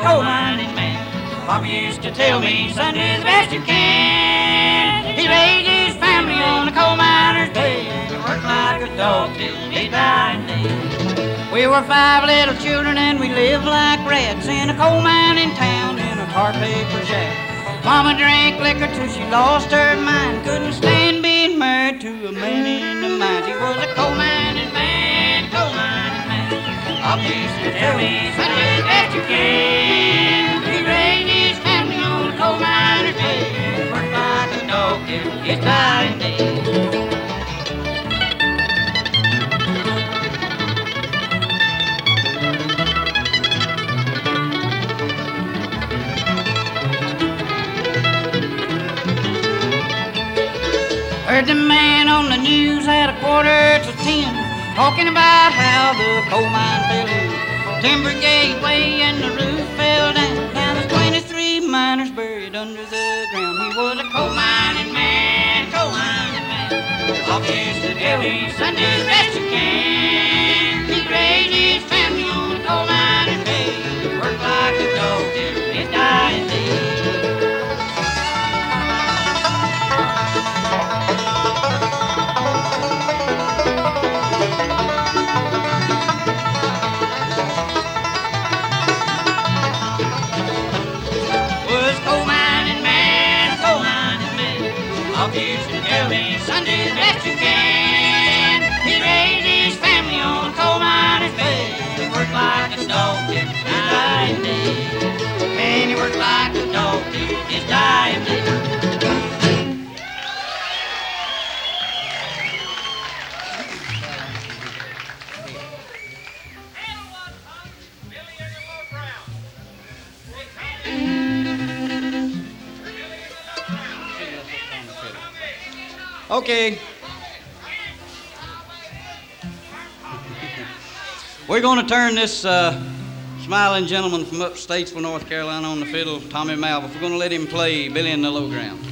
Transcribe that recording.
coal mining man. Papa used to tell me, son, do the best you can. He raised his family on a coal miner's pay. He worked like a dog till he died. We were 5 little children and we lived like rats in a coal mining town in a tar paper shack. Mama drank liquor till she lost her mind. Couldn't stand being married to a man in the mines. He was a coal mining man, coal mining man. Pop used to tell me, son, do the best you can. He raised his family on a coal miner's pay. Worked like a dog till his dying day. Heard the man on the news at 9:45, talking about how the coal mine fell in. Timber gave way and the roof fell down. Now there's 23 miners buried under the ground. He was a coal mining man, coal mining man. Pop used to tell me, son, do the best you can. He raised his family on a coal mining pay. Worked like a dog till his dying day. Used to tell me, son, do the best you can. He raised his family on coal miner's pay. He worked like a dog till his dying day. And he worked like a dog till his dying day. Okay. We're going to turn this smiling gentleman from upstate Statesville, North Carolina on the fiddle, Tommy Malvoff. We're going to let him play Billy in the Low Ground.